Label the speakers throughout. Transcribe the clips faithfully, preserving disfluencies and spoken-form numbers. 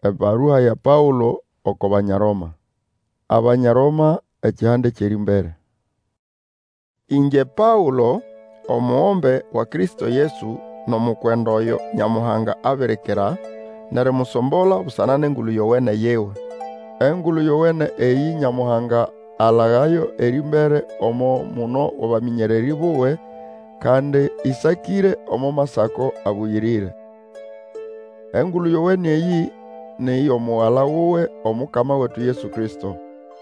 Speaker 1: Ebaruha ya Paulo oko Banyaroma. Abanyaroma ekihande kiri mbere. Inje Paulo, omuombe wa Kristo Yesu nomukwenda oyo Nyamuhanga aberekera, nere musombola busanane engulu yowene yewe. Engulu yowene eyi Nyamuhanga alagayo eri mbere omo muno wabaminyereri buwe, kandi isakire omo masako abuyirire. Engulu yowene eyi ni omuwala wuwe omukama wetu Yesu Kristo.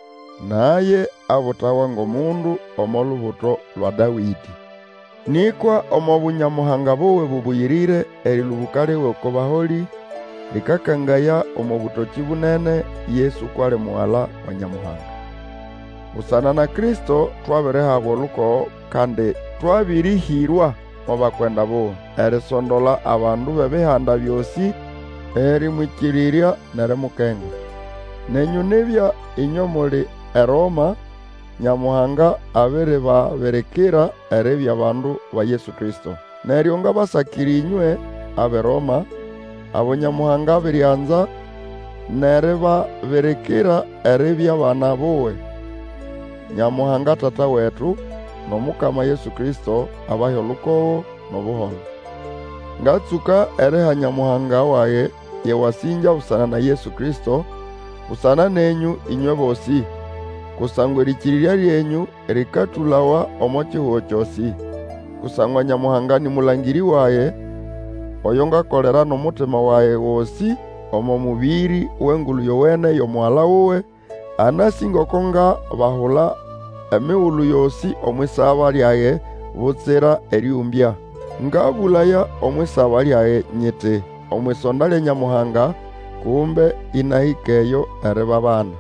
Speaker 1: Naye abutawa ngomundu omo lubuto lwa Dawidi. Nikwa omo bunyamuhanga buwe bubuyirire eri lubukaliwe oko baholi, likakangaya omo butoki bunene Yesu kwale muwala wa Nyamuhanga. Busana na Kristo twaberehabwa oluko kandi twabirihirwa mu bakwenda buwe, erisondola abandu bebihanda byosi eri mwikirirya nere mukenga. Nenyu nibya inyo muli eRoma, Nyamuhanga abere baberekera erebya abandu ba Yesu Kristo. Neryo nga basakiri inywe abeRoma, abo Nyamuhanga abiryanza nere baberekera erebya abana buwe. Nyamuhanga tata wetu nomukama Yesu Kristo abahe olukowo nobuholo. Ngatsuka ereha Nyamuhanga waye yewasinja busana na Yesu Kristo, busana nenyu inywe bosi, kusangwa erikirirya ryenyu rikatulawa omo kihuho kyosi. Kusangwa Nyamuhanga ni mulangiri waye, oyo ngakolera n'omutima waye wosi omo mubiri w'engulu yowene y'omuwala wuwe, anasinga okonga bahula emiwulu yosi omwisaba lyaye butsira eriumbya. Ngabulaya omwisaba lyaye nyiti omwisonda lya Nyamuhanga, kumbe inahikeyo ereba bana.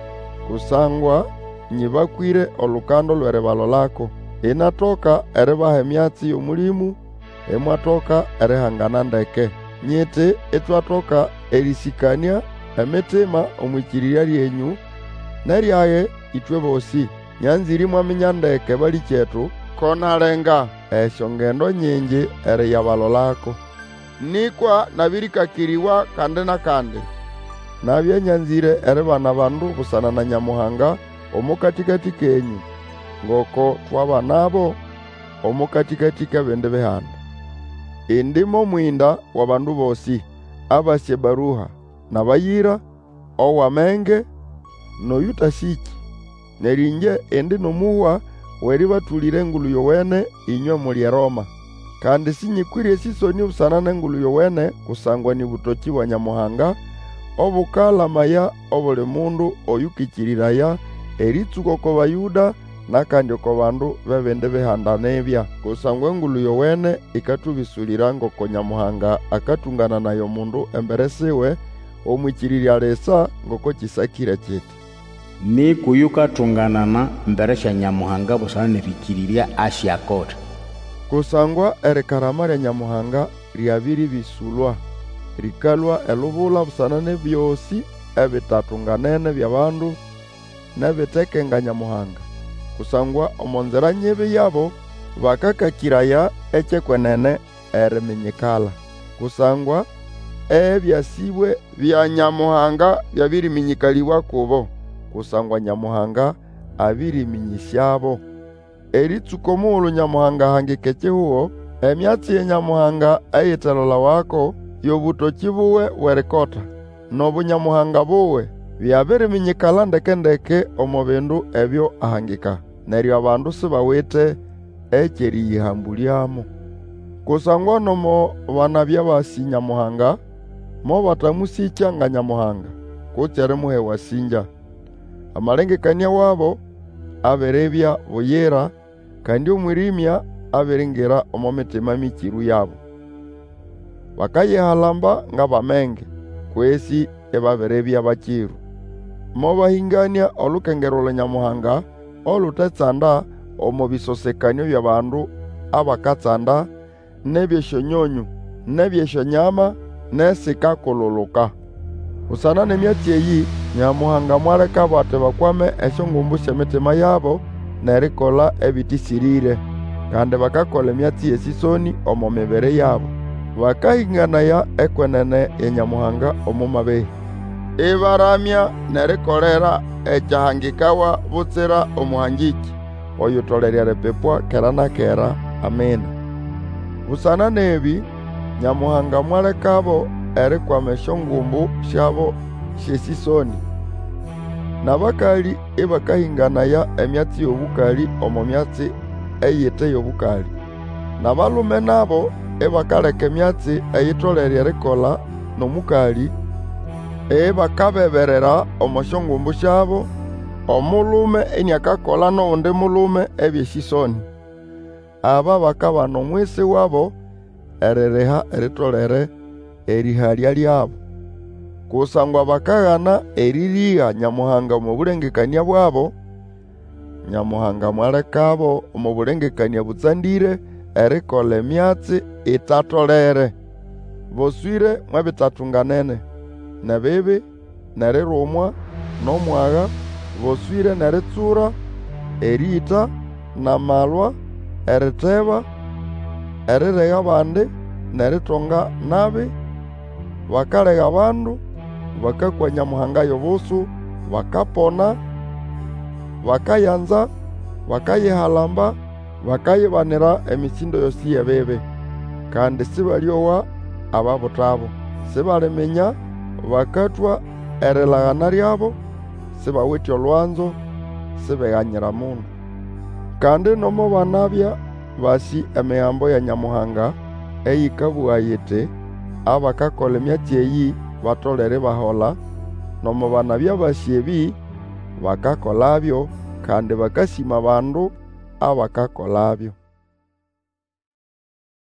Speaker 1: Kusangwa nyibakwire olukando lwerebalo lako, inatoka erebaha emyatsi y'omulimu, emwatoka erehangana ndeke. Nyiti etwatoka erisikania emitima omwikirirya ryenyu neryaye itwe bosi, nyanziri mwaminya ndeke bali kyetu konalenga esyo ngendo nyingi eri yabalo lako. Nikwa nabirikakiriwa kandi na kandi, nabyanyanzire eri bana bandu busana na Nyamuhanga omukatikati kenyu, ngoko twaba nabo omukatikati k'ebindi bihanda. Indimo mwinda wa bandu bosi, abasye baruha nabayira owamenge noyutashiki. Nerinje indi nomuhwa weri batulire engulu yowene inywe muli eRoma. Kandi sinyikwirye sisoni busana n'engulu yowene, kusangwa ni butoki bwa Nyamuhanga obukalamaya obuli mundu oyukikiriraya eritsuka oko Bayuda nakandi oko bandu bebindi bihanda nebya. Kusangwa engulu yowene ikatubisulira ngoko Nyamuhanga akatungana nayo mundu embere siwe omwikirirya lesa ngoko kisakire kiti.
Speaker 2: Ni kuyukatunganana mbere sha Nyamuhanga busana nebikirirya asyakota.
Speaker 1: Kusangwa erikarama lya Nyamuhanga lyabiri bisulwa, rikalwa elubula busana nebyosi ebitatunganene by'abandu nebitekenga Nyamuhanga. Kusangwa omonzera nyibi yabo bakakakiraya ekyekwenene eriminyikala. Kusangwa ebyasibwe bya Nyamuhanga byabiriminyikaliwa kubo, kusangwa Nyamuhanga abiriminyishyabo. Eritsuko muulu Nyamuhanga hangika ekihuho, emyatsi ye Nyamuhanga eyitelola wako y'obutoki buwe werikota, n'obunyamuhanga buwe byabiriminyikala ndeke-ndeke omu bindu ebyo ahangika. Neryo abandu sibawite ekyeriyihambulyamu. Kusangwa nomo banabya basi Nyamuhanga, mo batamusikya nga Nyamuhanga, kutsi erimuha ewasinja. Amalengekania wabo aberebya buyira, kandi omwirimya abiringira omu mitima mikiru yabo. Bakayehalamba nga bamenge, kwesi ebabirebya bakiru. Mo bahingania olukengero lwa Nyamuhanga olutetsanda omu bisosekanyo by'abandu abakatsanda n'ebyesyonyonyu n'ebyesyonyama n'esikakululuka. Busana n'emyatsi eyi Nyamuhanga mwaleka bati bakwame esyongumbu sy'emitima yabo nerikola ebitisirire, kandi bakakola emyatsi y'esisoni omu mibiri yabo. Bakahinganaya ekwenene ya Nyamuhanga omu mabehi. ibaramya nerikolera ekyahangikawa butsira omuhangiki oyutolere eripepwa kera na kera. Amina. Busana nebi Nyamuhanga mwalekabo erikwama esyongumbu syabo syesisoni, nabakali ibakahinganaya emyatsi y'obukali omu myatsi eyite y'obukali, nabalume nabo ibakaleka emyatsi eyitolere erikola n'omukali ibakabeberera omu syongumbu syabo, omulume iniakakola n'owundi mulume ebyesisoni. Aba bakaba n'omwisi wabo eririha eritolere erihalya lyabo, kusangwa bakaghana eririha Nyamuhanga omu bulengekania bwabo. Nyamuhanga mwalekabo omu bulengekania butsandire erikola emyatsi itatolere. Boswire mwabitatunganene, nebibi, nerirumwa, n'omwaga, boswire neritsura, erita, namalwa, eriteba, eriregha abandi, neritonga nabi, bakalegha abandu, bakakwa Nyamuhanga y'obusu, bakapona, bakayanza, bakayihalamba, bakayibanira emisindo yosi y'ebibi, kandi sibalyowa ababutabo, sibaliminya, bakatwa erilaghana lyabo, sibawithe olwanzo, sibeghanyira mundu. Kandi nomo banabya basi emihambo ya Nyamuhanga eyikabugha yiti abakakola emyatsi eyi batolere bahola, nomo banabya basi ebi bakakolabyo kandi bakasima abandu abakakolabyo.